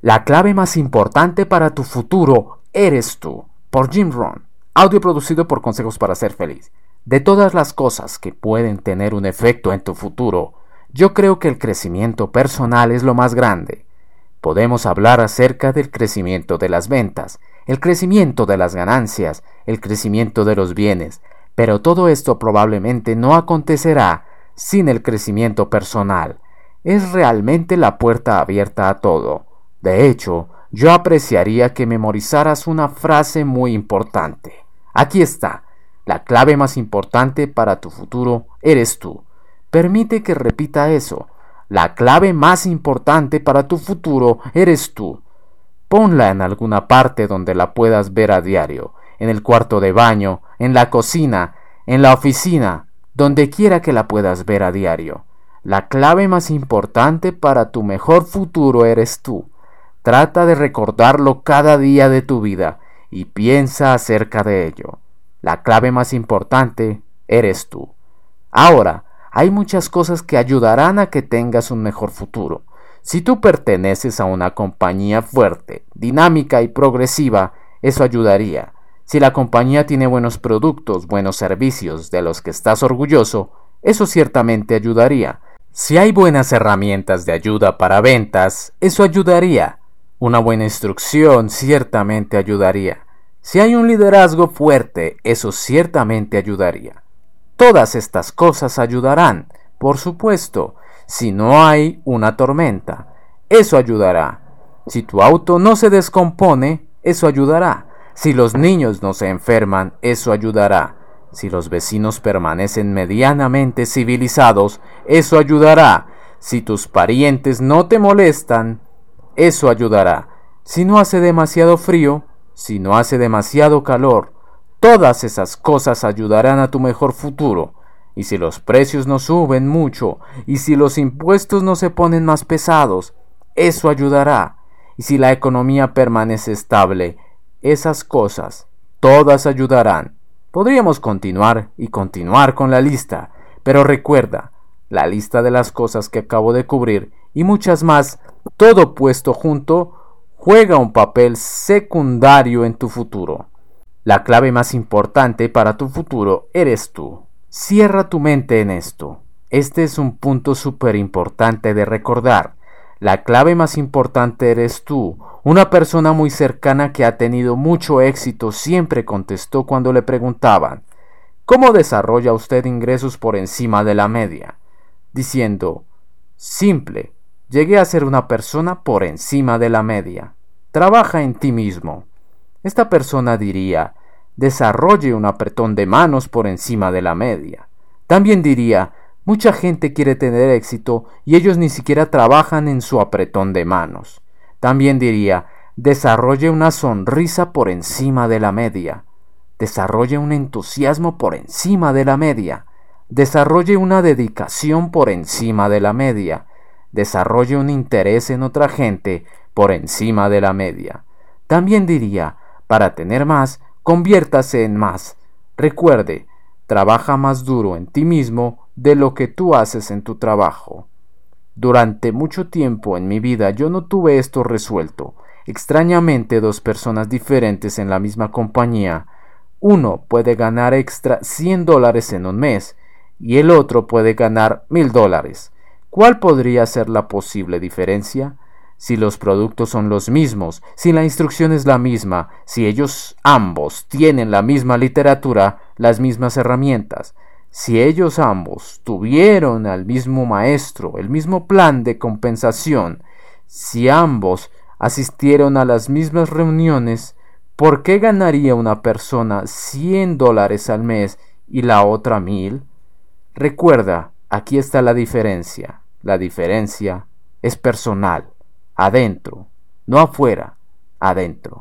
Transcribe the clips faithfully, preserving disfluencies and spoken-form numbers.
La clave más importante para tu futuro eres tú, por Jim Rohn. Audio producido por Consejos para Ser Feliz. De todas las cosas que pueden tener un efecto en tu futuro, yo creo que el crecimiento personal es lo más grande. Podemos hablar acerca del crecimiento de las ventas, el crecimiento de las ganancias, el crecimiento de los bienes, pero todo esto probablemente no acontecerá sin el crecimiento personal. Es realmente la puerta abierta a todo. De hecho, yo apreciaría que memorizaras una frase muy importante. Aquí está. La clave más importante para tu futuro eres tú. Permite que repita eso. La clave más importante para tu futuro eres tú. Ponla en alguna parte donde la puedas ver a diario. En el cuarto de baño, en la cocina, en la oficina, donde quiera que la puedas ver a diario. La clave más importante para tu mejor futuro eres tú. Trata de recordarlo cada día de tu vida y piensa acerca de ello. La clave más importante eres tú. Ahora, hay muchas cosas que ayudarán a que tengas un mejor futuro. Si tú perteneces a una compañía fuerte, dinámica y progresiva, eso ayudaría. Si la compañía tiene buenos productos, buenos servicios de los que estás orgulloso, eso ciertamente ayudaría. Si hay buenas herramientas de ayuda para ventas, eso ayudaría. Una buena instrucción ciertamente ayudaría. Si hay un liderazgo fuerte, eso ciertamente ayudaría. Todas estas cosas ayudarán, por supuesto. Si no hay una tormenta, eso ayudará. Si tu auto no se descompone, eso ayudará. Si los niños no se enferman, eso ayudará. Si los vecinos permanecen medianamente civilizados, eso ayudará. Si tus parientes no te molestan, eso ayudará. Si no hace demasiado frío, si no hace demasiado calor, todas esas cosas ayudarán a tu mejor futuro. Y si los precios no suben mucho, y si los impuestos no se ponen más pesados, eso ayudará. Y si la economía permanece estable, esas cosas, todas ayudarán. Podríamos continuar y continuar con la lista, pero recuerda, la lista de las cosas que acabo de cubrir y muchas más, todo puesto junto, juega un papel secundario en tu futuro. La clave más importante para tu futuro eres tú. Cierra tu mente en esto. Este es un punto súper importante de recordar. La clave más importante eres tú. Una persona muy cercana que ha tenido mucho éxito siempre contestó cuando le preguntaban, ¿cómo desarrolla usted ingresos por encima de la media? Diciendo, simple, llegué a ser una persona por encima de la media. Trabaja en ti mismo. Esta persona diría, desarrolle un apretón de manos por encima de la media. También diría, mucha gente quiere tener éxito y ellos ni siquiera trabajan en su apretón de manos. También diría, desarrolle una sonrisa por encima de la media. Desarrolle un entusiasmo por encima de la media. Desarrolle una dedicación por encima de la media. Desarrolle un interés en otra gente por encima de la media. También diría, para tener más, conviértase en más. Recuerde, trabaja más duro en ti mismo de lo que tú haces en tu trabajo. Durante mucho tiempo en mi vida yo no tuve esto resuelto. Extrañamente, dos personas diferentes en la misma compañía, uno puede ganar extra cien dólares en un mes y el otro puede ganar mil dólares. ¿Cuál podría ser la posible diferencia? Si los productos son los mismos, si la instrucción es la misma, si ellos ambos tienen la misma literatura, las mismas herramientas, si ellos ambos tuvieron al mismo maestro, el mismo plan de compensación, si ambos asistieron a las mismas reuniones, ¿por qué ganaría una persona cien dólares al mes y la otra mil? Recuerda, aquí está la diferencia. La diferencia es personal. Adentro, no afuera, adentro.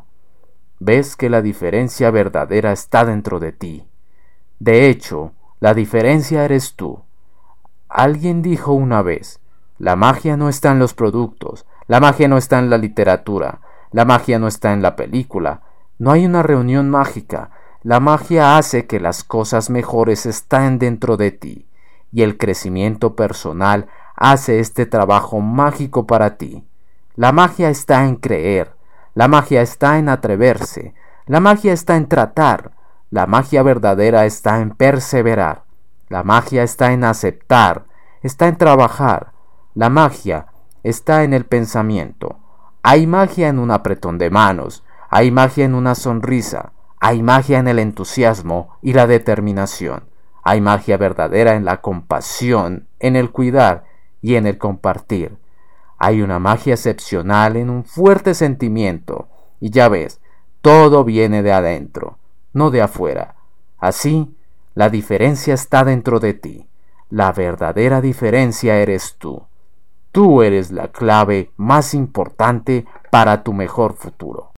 Ves que la diferencia verdadera está dentro de ti. De hecho, la diferencia eres tú. Alguien dijo una vez, la magia no está en los productos, la magia no está en la literatura, la magia no está en la película, no hay una reunión mágica, la magia hace que las cosas mejores estén dentro de ti, y el crecimiento personal hace este trabajo mágico para ti. La magia está en creer, la magia está en atreverse, la magia está en tratar, la magia verdadera está en perseverar, la magia está en aceptar, está en trabajar, la magia está en el pensamiento. Hay magia en un apretón de manos, hay magia en una sonrisa, hay magia en el entusiasmo y la determinación, hay magia verdadera en la compasión, en el cuidar y en el compartir. Hay una magia excepcional en un fuerte sentimiento, y ya ves, todo viene de adentro, no de afuera. Así, la diferencia está dentro de ti. La verdadera diferencia eres tú. Tú eres la clave más importante para tu mejor futuro.